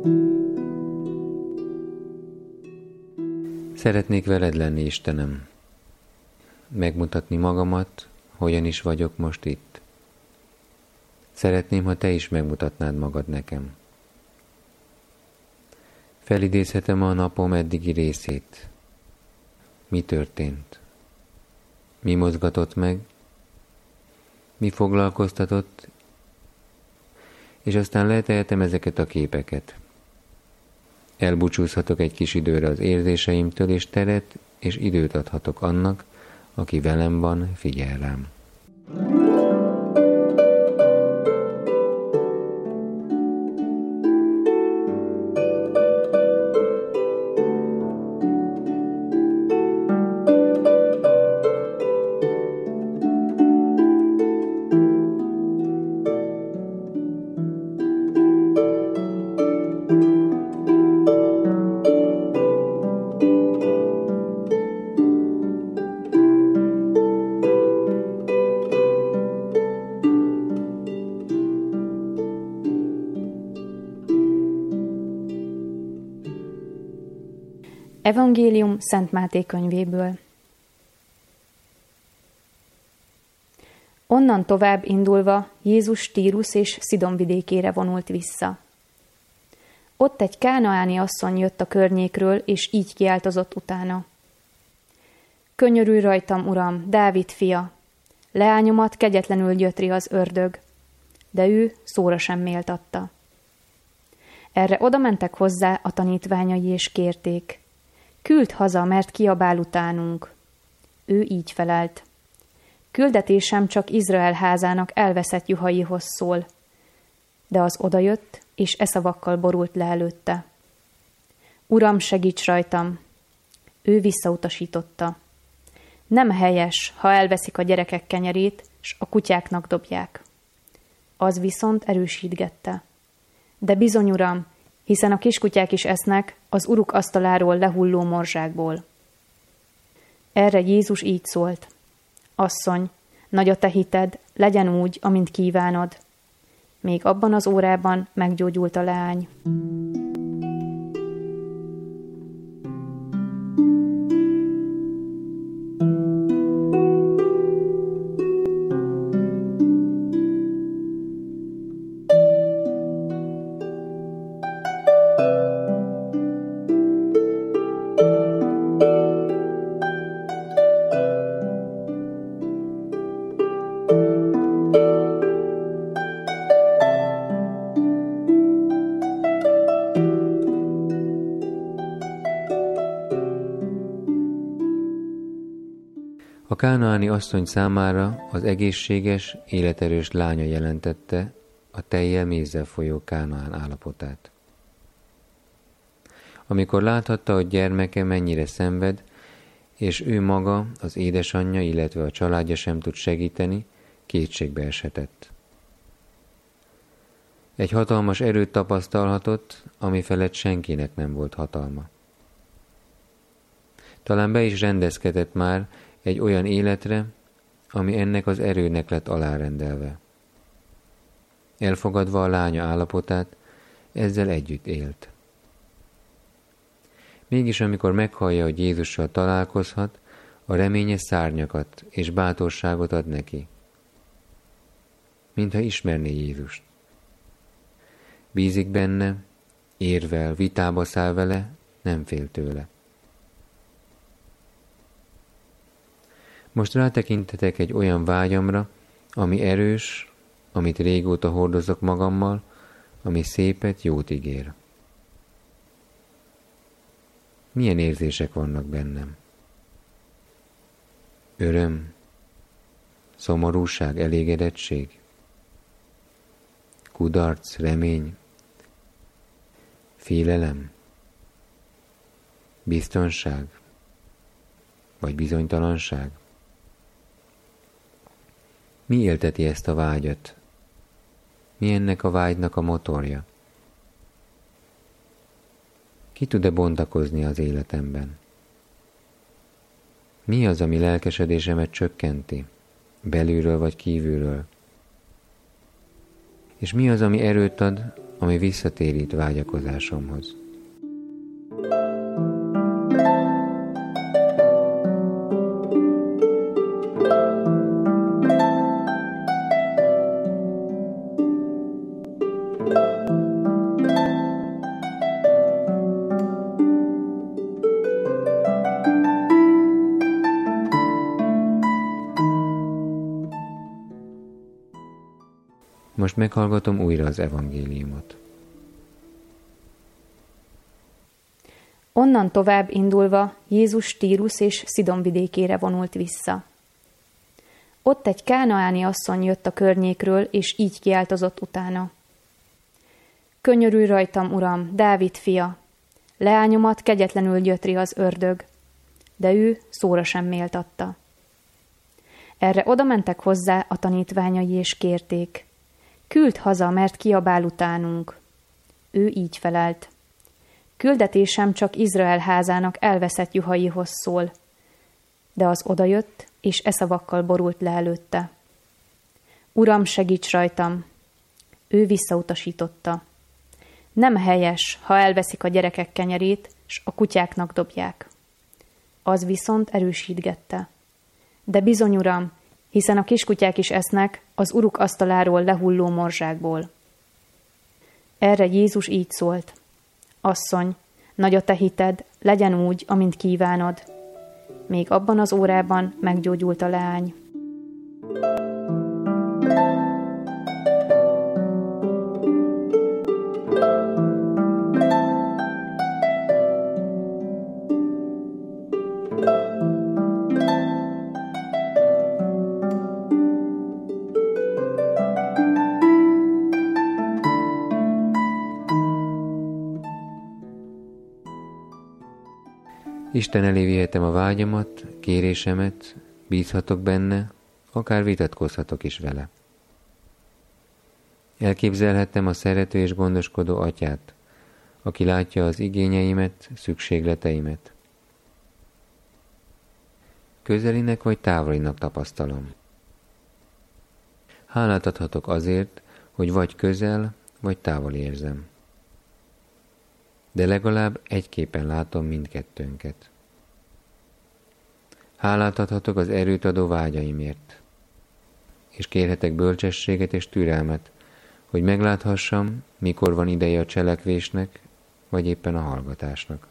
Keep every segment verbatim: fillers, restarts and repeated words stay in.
Szeretnék veled lenni, Istenem, megmutatni magamat, hogyan is vagyok most itt. Szeretném, ha te is megmutatnád magad nekem. Felidézhetem a napom eddigi részét. Mi történt? Mi mozgatott meg? Mi foglalkoztatott? És aztán letehetem ezeket a képeket. Elbúcsúzhatok egy kis időre az érzéseimtől, és teret és időt adhatok annak, aki velem van, figyel rám. Evangélium Szent Máté könyvéből. Onnan tovább indulva Jézus Tírus és Szidon vidékére vonult vissza. Ott egy kánaáni asszony jött a környékről, és így kiáltozott utána. Könyörülj rajtam, Uram, Dávid fia! Leányomat kegyetlenül gyötri az ördög, de ő szóra sem méltatta. Erre odamentek hozzá a tanítványai, és kérték: Küld haza, mert kiabál utánunk. Ő így felelt: Küldetésem csak Izrael házának elveszett juhaihoz szól. De az odajött, és e szavakkal borult le előtte: Uram, segíts rajtam! Ő visszautasította: Nem helyes, ha elveszik a gyerekek kenyerét, s a kutyáknak dobják. Az viszont erősítgette: De bizony, Uram, hiszen a kiskutyák is esznek az uruk asztaláról lehulló morzsákból. Erre Jézus így szólt: Asszony, nagy a te hited, legyen úgy, amint kívánod. Még abban az órában meggyógyult a leány. A kánaáni asszony számára az egészséges, életerős lánya jelentette a tejjel mézzel folyó Kánaán állapotát. Amikor láthatta, hogy gyermeke mennyire szenved, és ő maga, az édesanyja, illetve a családja sem tud segíteni, kétségbe eshetett. Egy hatalmas erőt tapasztalhatott, ami felett senkinek nem volt hatalma. Talán be is rendezkedett már egy olyan életre, ami ennek az erőnek lett alárendelve. Elfogadva a lánya állapotát, ezzel együtt élt. Mégis amikor meghallja, hogy Jézussal találkozhat, a reménye szárnyakat és bátorságot ad neki. Mintha ismerné Jézust. Bízik benne, érvel, vitába száll vele, nem fél tőle. Most rátekintetek egy olyan vágyamra, ami erős, amit régóta hordozok magammal, ami szépet, jót ígér. Milyen érzések vannak bennem? Öröm, szomorúság, elégedettség, kudarc, remény, félelem, biztonság, vagy bizonytalanság? Mi élteti ezt a vágyat? Mi ennek a vágynak a motorja? Ki tud-e bontakozni az életemben? Mi az, ami lelkesedésemet csökkenti, belülről vagy kívülről? És mi az, ami erőt ad, ami visszatérít vágyakozásomhoz. Most meghallgatom újra az evangéliumot. Onnan tovább indulva Jézus Tírus és Szidon vidékére vonult vissza. Ott egy kánaáni asszony jött a környékről, és így kiáltozott utána. Könyörülj rajtam, Uram, Dávid fia! Leányomat kegyetlenül gyötri az ördög, de ő szóra sem méltatta. Erre odamentek hozzá a tanítványai, és kérték. Küld haza, mert kiabál utánunk. Ő így felelt. Küldetésem csak Izrael házának elveszett juhaihoz szól. De az odajött, és e szavakkal borult le előtte. Uram, segíts rajtam! Ő visszautasította. Nem helyes, ha elveszik a gyerekek kenyerét, s a kutyáknak dobják. Az viszont erősítgette. De bizony, Uram, hiszen a kiskutyák is esznek az uruk asztaláról lehulló morzsákból. Erre Jézus így szólt. Asszony, nagy a te hited, legyen úgy, amint kívánod. Még abban az órában meggyógyult a leány. Isten elé vihetem a vágyamat, kérésemet, bízhatok benne, akár vitatkozhatok is vele. Elképzelhetem a szerető és gondoskodó atyát, aki látja az igényeimet, szükségleteimet. Közelinek vagy távolinak tapasztalom. Hálát adhatok azért, hogy vagy közel, vagy távol érzem. De legalább egyképpen látom mindkettőnket. Hálát adhatok az erőt adó vágyaimért, és kérhetek bölcsességet és türelmet, hogy megláthassam, mikor van ideje a cselekvésnek, vagy éppen a hallgatásnak.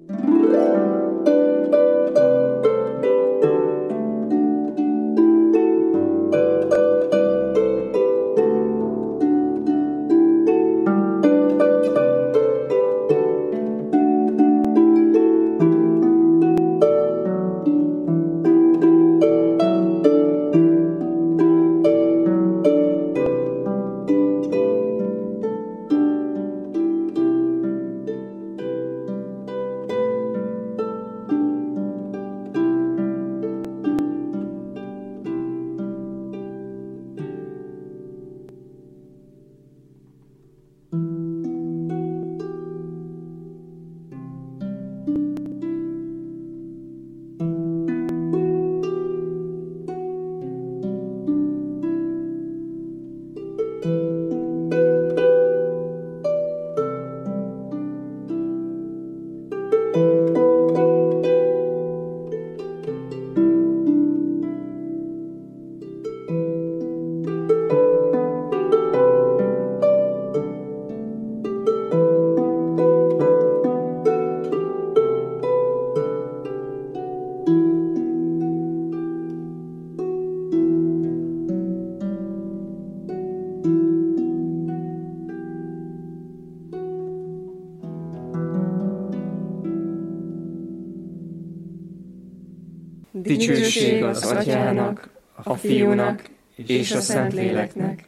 Dicsőség az Atyának, a Fiúnak és a Szentléleknek,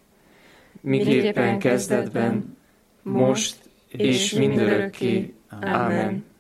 miképpen kezdetben, most és mindörökké. Ámen.